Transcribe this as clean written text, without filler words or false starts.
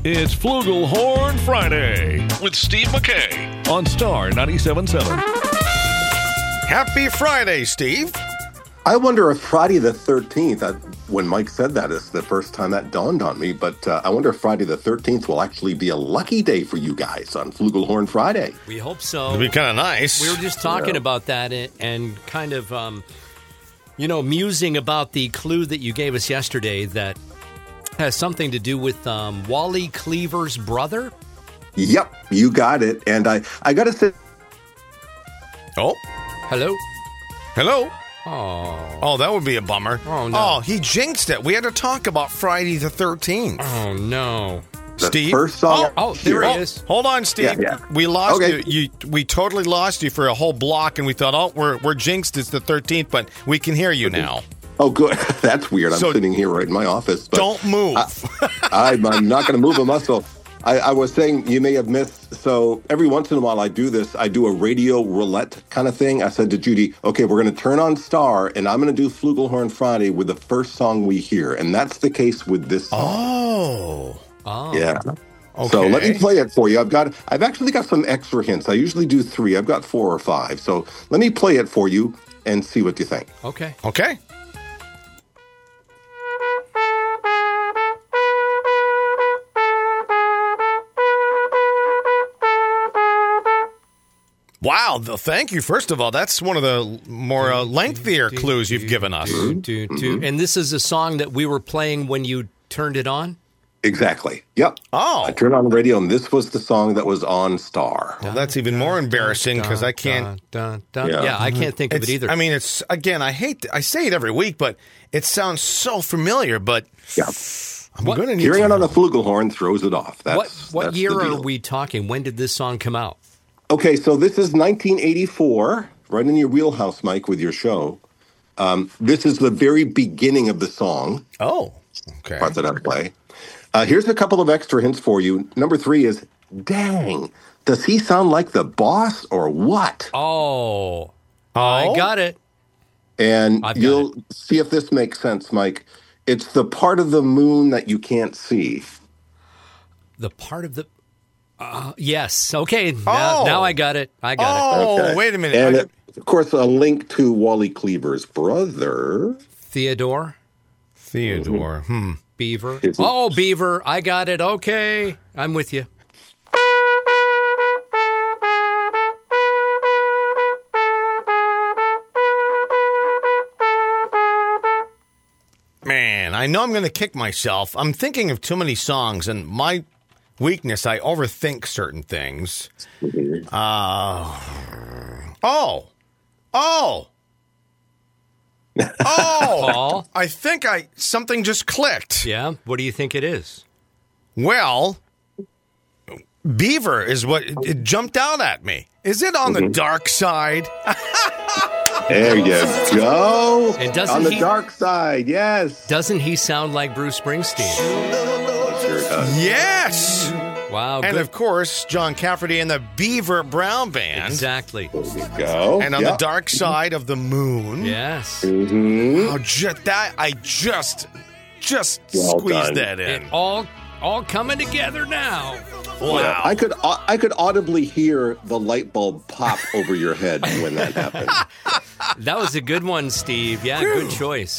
It's Flugelhorn Friday with Steve McKay on Star 97.7. Happy Friday, Steve. I wonder if Friday the 13th, when Mike said that, is the first time that dawned on me, but I wonder if Friday the 13th will actually be a lucky day for you guys on Flugelhorn Friday. We hope so. It'd be kind of nice. We were just talking about that and kind of, musing about the clue that you gave us yesterday that has something to do with Wally Cleaver's brother. Yep, you got it. And I got to say... Oh. Hello? Hello? Oh, that would be a bummer. Oh, no. Oh, he jinxed it. We had to talk about Friday the 13th. Oh, no. The Steve? first song... There he is. Hold on, Steve. Yeah. We lost Okay. you. We totally lost you for a whole block, and we thought, we're jinxed. It's the 13th, but we can hear you now. Oh, good. That's weird. I'm So- sitting here right in my office. But Don't move. I'm not going to move a muscle. I was saying you may have missed. So every once in a while I do this. I do a radio roulette kind of thing. I said to Judy, okay, we're going to turn on Star, and I'm going to do Flugelhorn Friday with the first song we hear. And that's the case with this song. Oh. Yeah. Okay. So let me play it for you. I've actually got some extra hints. I usually do 3. I've got 4 or 5. So let me play it for you and see what you think. Okay. Okay. Wow, thank you. First of all, that's one of the more lengthier clues you've given us. And this is a song that we were playing when you turned it on? Exactly. Yep. Oh. I turned on the radio, and this was the song that was on Star. Well, that's even more embarrassing because I can't. Yeah, I can't think of it either. I mean, it's, again, I say it every week, but it sounds so familiar, but Yeah. I'm going to need Hearing to it on a flugelhorn throws it off. What that's year the are deal. we talking? When did this song come out? Okay, so this is 1984, right in your wheelhouse, Mike, with your show. This is the very beginning of the song, Oh, okay. part that I play. Here's a couple of extra hints for you. Number 3 is, dang, does he sound like the boss or what? Oh, I got it. And I've got you'll see if this makes sense, Mike. It's the part of the moon that you can't see. The part of the... yes. Okay. Now I got it. I got it. Oh, Okay. wait a minute. And, of course, a link to Wally Cleaver's brother. Theodore Theodore. Beaver. Is it- Oh, Beaver. I got it. Okay. I'm with you. Man, I know I'm going to kick myself. I'm thinking of too many songs, and my weakness, I overthink certain things. Oh! Paul? I think something just clicked. Yeah. What do you think it is? Well, Beaver is what it jumped out at me. Is it on the dark side? There you go. And doesn't on the he- dark side, yes. Doesn't he sound like Bruce Springsteen? Sure does. Yes. Wow. And good. of course, John Cafferty and the Beaver Brown Band. Exactly. There you go. And on the dark side of the moon. Yes. Mm-hmm. Oh, I just Well squeezed done. that in. It all coming together now. Wow. I could audibly hear the light bulb pop over your head when that happened. That was a good one, Steve. Yeah, good choice.